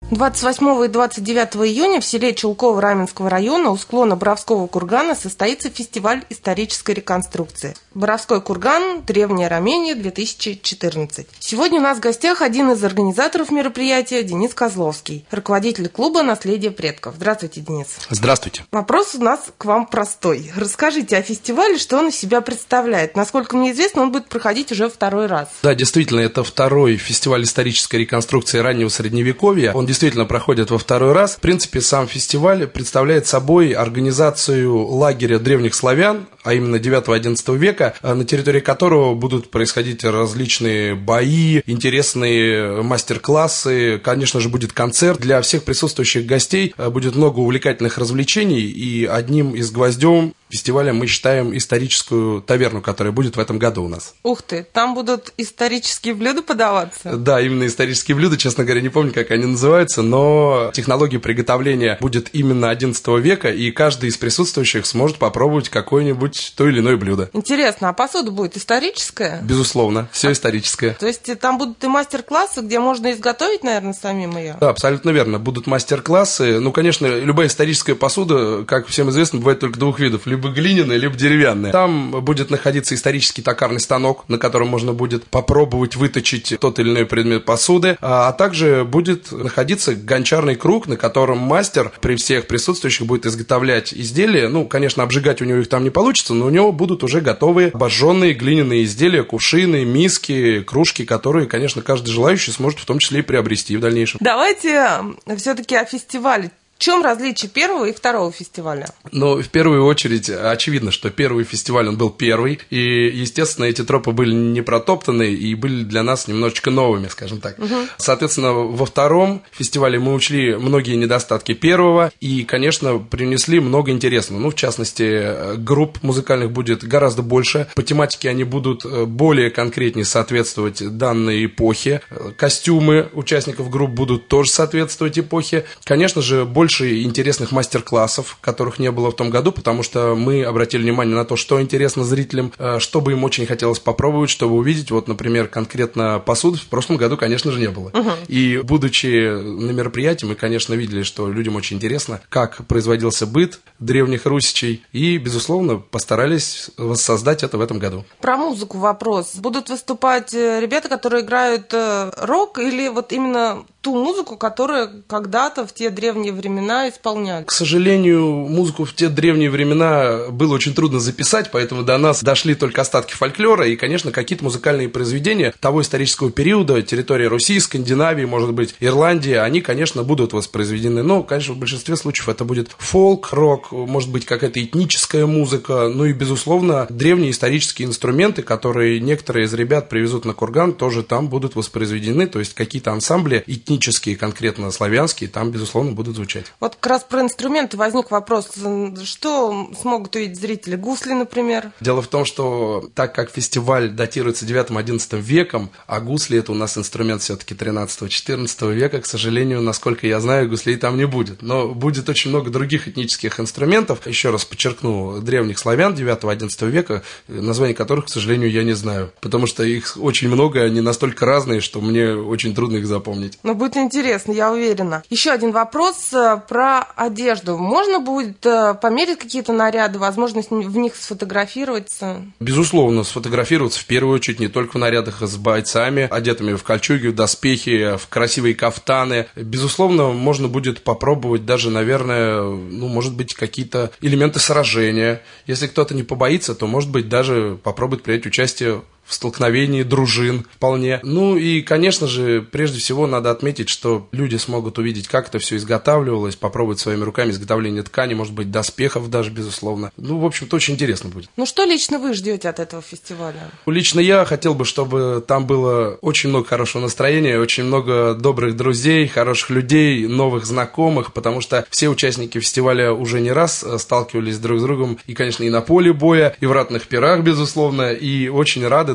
28 и 29 июня в селе Чулково Раменского района у склона Боровского кургана состоится фестиваль исторической реконструкции. Боровской курган «Древняя Ромения-2014». Сегодня у нас в гостях один из организаторов мероприятия Денис Козловский, руководитель клуба «Наследие предков». Здравствуйте, Денис. Здравствуйте. Вопрос у нас к вам простой. Расскажите о фестивале, что он из себя представляет. Насколько мне известно, он будет проходить уже второй раз. Да, действительно, это второй фестиваль исторической реконструкции раннего Средневековья. Он действительно проходит во второй раз. В принципе, сам фестиваль представляет собой организацию лагеря древних славян, а именно 9-11 века, на территории которого будут происходить различные бои, интересные мастер-классы, конечно же, будет концерт. Для всех присутствующих гостей будет много увлекательных развлечений, и одним из гвоздем фестиваля мы считаем историческую таверну, которая будет в этом году у нас. Ух ты, там будут исторические блюда подаваться? Да, именно исторические блюда, честно говоря, не помню, как они называются, но технология приготовления будет именно 11 века, и каждый из присутствующих сможет попробовать какое-нибудь то или иное блюдо. Интересно, а посуда будет историческая? Безусловно, все историческое. То есть там будут и мастер-классы, где можно изготовить, наверное, самим ее? Да, абсолютно верно. Будут мастер-классы. Ну, конечно, любая историческая посуда, как всем известно, бывает только двух видов. Либо глиняная, либо деревянная. Там будет находиться исторический токарный станок, на котором можно будет попробовать выточить тот или иной предмет посуды. А также будет находиться гончарный круг, на котором мастер при всех присутствующих будет изготовлять изделия. Ну, конечно, обжигать у него их там не получится, но у него будут уже готовые обожженные глиняные изделия, кувшины, миски, кружки, которые, конечно, каждый желающий сможет в том числе и приобрести в дальнейшем. Давайте все-таки о фестивале. В чем различие первого и второго фестиваля? Ну, в первую очередь, очевидно, что первый фестиваль, он был первый, и, естественно, эти тропы были не протоптаны и были для нас немножечко новыми, скажем так. Соответственно, во втором фестивале мы учли многие недостатки первого и, конечно, принесли много интересного. Ну, в частности, групп музыкальных будет гораздо больше, по тематике они будут более конкретнее соответствовать данной эпохе, костюмы участников групп будут тоже соответствовать эпохе, конечно же, больше интересных мастер-классов, которых не было в том году, потому что мы обратили внимание на то, что интересно зрителям, что бы им очень хотелось попробовать, чтобы увидеть. Вот, например, конкретно посуды в прошлом году, конечно же, не было. И, будучи на мероприятии, мы, конечно, видели, что людям очень интересно, как производился быт древних русичей, и, безусловно, постарались воссоздать это в этом году. Про музыку вопрос. Будут выступать ребята, которые играют рок, или вот именно ту музыку, которую когда-то в те древние времена исполняли? К сожалению, музыку в те древние времена было очень трудно записать, поэтому до нас дошли только остатки фольклора и, конечно, какие-то музыкальные произведения того исторического периода, территории Руси, Скандинавии, может быть, Ирландии, они, конечно, будут воспроизведены. Но, конечно, в большинстве случаев это будет фолк, рок, может быть, какая-то этническая музыка, ну и, безусловно, древние исторические инструменты, которые некоторые из ребят привезут на курган, тоже там будут воспроизведены, то есть какие-то ансамбли этнические, конкретно славянские, там, безусловно, будут звучать. Вот как раз про инструменты возник вопрос, что смогут увидеть зрители? Гусли, например? Дело в том, что так как фестиваль датируется 9-11 веком, а гусли это у нас инструмент все-таки 13-14 века, к сожалению, насколько я знаю, гуслей там не будет. Но будет очень много других этнических инструментов, еще раз подчеркну, древних славян 9-11 века, названия которых, к сожалению, я не знаю, потому что их очень много, они настолько разные, что мне очень трудно их запомнить. Но будет интересно, я уверена. Еще один вопрос про одежду. Можно будет померить какие-то наряды, возможность в них сфотографироваться? Безусловно, сфотографироваться в первую очередь не только в нарядах с бойцами, одетыми в кольчуги, в доспехи, в красивые кафтаны. Безусловно, можно будет попробовать даже, наверное, ну, может быть, какие-то элементы сражения. Если кто-то не побоится, то, может быть, даже попробовать принять участие в столкновении дружин вполне. Ну и, конечно же, прежде всего надо отметить, что люди смогут увидеть, как это все изготавливалось, попробовать своими руками изготовление ткани, может быть, доспехов даже, безусловно. Ну, в общем-то, очень интересно будет. Ну, что лично вы ждете от этого фестиваля? Лично я хотел бы, чтобы там было очень много хорошего настроения, очень много добрых друзей, хороших людей, новых знакомых, потому что все участники фестиваля уже не раз сталкивались друг с другом, и, конечно, и на поле боя, и в ратных пирах, безусловно, и очень рады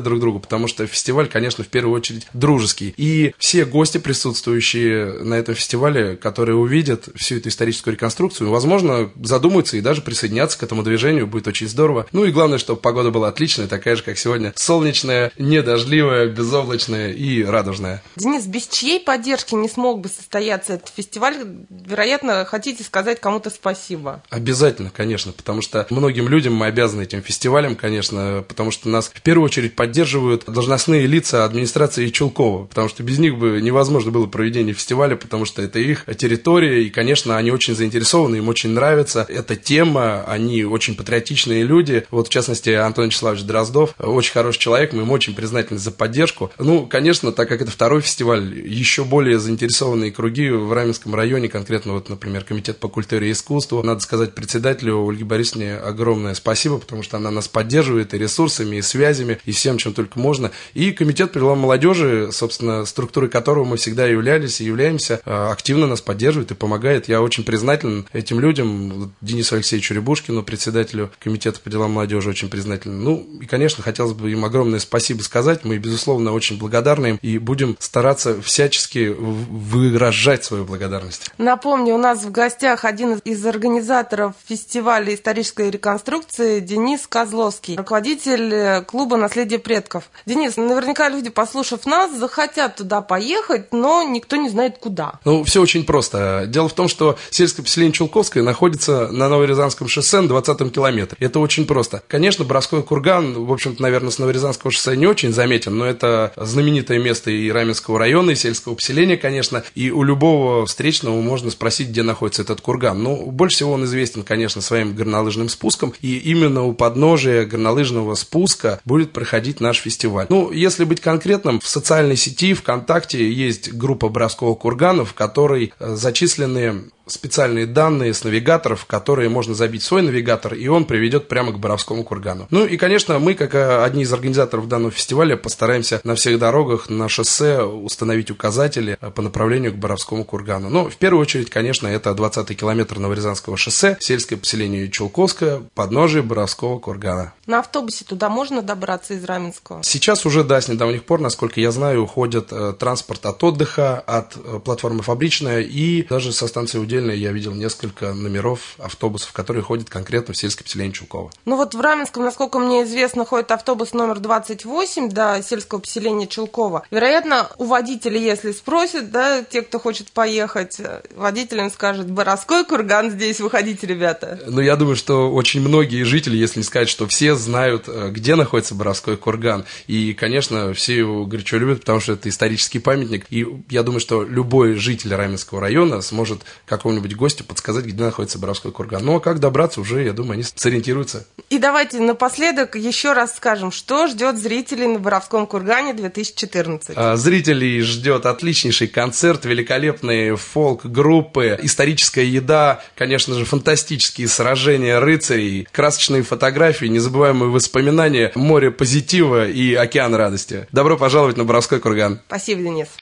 друг другу, потому что фестиваль, конечно, в первую очередь дружеский. И все гости, присутствующие на этом фестивале, которые увидят всю эту историческую реконструкцию, возможно, задумаются и даже присоединятся к этому движению, будет очень здорово. Ну и главное, чтобы погода была отличная, такая же, как сегодня, солнечная, недождливая, безоблачная и радужная. Денис, без чьей поддержки не смог бы состояться этот фестиваль? Вероятно, хотите сказать кому-то спасибо? Обязательно, конечно, потому что многим людям мы обязаны этим фестивалем, конечно, потому что нас в первую очередь поддерживают должностные лица администрации Чулкова, потому что без них бы невозможно было проведение фестиваля, потому что это их территория, и, конечно, они очень заинтересованы, им очень нравится эта тема, они очень патриотичные люди. Вот, в частности, Антон Вячеславович Дроздов, очень хороший человек, мы ему очень признательны за поддержку. Ну, конечно, так как это второй фестиваль, еще более заинтересованные круги в Раменском районе, конкретно, вот, например, Комитет по культуре и искусству. Надо сказать председателю Ольге Борисовне огромное спасибо, потому что она нас поддерживает и ресурсами, и связями, и всем, чем только можно. И Комитет по делам молодежи, собственно, структурой которого мы всегда являлись и являемся, активно нас поддерживает и помогает. Я очень признателен этим людям, Денису Алексеевичу Рябушкину, председателю Комитета по делам молодежи, очень признателен. Ну, и, конечно, хотелось бы им огромное спасибо сказать. Мы, безусловно, очень благодарны им и будем стараться всячески выражать свою благодарность. Напомню, у нас в гостях один из организаторов фестиваля исторической реконструкции Денис Козловский, руководитель клуба «Наследие предков». Денис, наверняка люди, послушав нас, захотят туда поехать, но никто не знает куда. Ну, все очень просто. Дело в том, что сельское поселение Чулковское находится на Новорязанском шоссе на 20-м километре. Это очень просто. Конечно, Боровской курган, в общем-то, наверное, с Новорязанского шоссе не очень заметен, но это знаменитое место и Раменского района, и сельского поселения, конечно, и у любого встречного можно спросить, где находится этот курган. Ну, больше всего он известен, конечно, своим горнолыжным спуском, и именно у подножия горнолыжного спуска будет проходить наш фестиваль. Ну, если быть конкретным, в социальной сети ВКонтакте есть группа Боровского кургана, в которой зачислены специальные данные с навигаторов, которые можно забить в свой навигатор, и он приведет прямо к Боровскому кургану. Ну и, конечно, мы, как одни из организаторов данного фестиваля, постараемся на всех дорогах, на шоссе установить указатели по направлению к Боровскому кургану. Но в первую очередь, конечно, это 20-й километр Новорязанского шоссе, сельское поселение Чулковское, подножие Боровского кургана. На автобусе туда можно добраться из Раменского? Сейчас уже, да, с недавних пор, насколько я знаю, уходит транспорт от отдыха, от платформы «Фабричная», и даже со станции «Удельная» я видел несколько номеров автобусов, которые ходят конкретно в сельское поселение Чулково. Ну вот в Раменском, насколько мне известно, ходит автобус номер 28 до сельского поселения Чулково. Вероятно, у водителя, если спросят, да, те, кто хочет поехать, водитель им скажет: Боровской курган здесь, выходите, ребята. Ну, я думаю, что очень многие жители, если не сказать, что все знают, где находится Боровской курган. И, конечно, все его горячо любят, потому что это исторический памятник. И я думаю, что любой житель Раменского района сможет какому-нибудь гостю подсказать, где находится Боровской курган. Ну, а как добраться, уже, я думаю, они сориентируются. И давайте напоследок еще раз скажем, что ждет зрителей на Боровском кургане 2014. Зрителей ждет отличнейший концерт, великолепные фолк-группы, историческая еда, конечно же, фантастические сражения рыцарей, красочные фотографии, незабываемые воспоминания, море позитива и океан радости. Добро пожаловать на Боровской курган. Спасибо, Денис.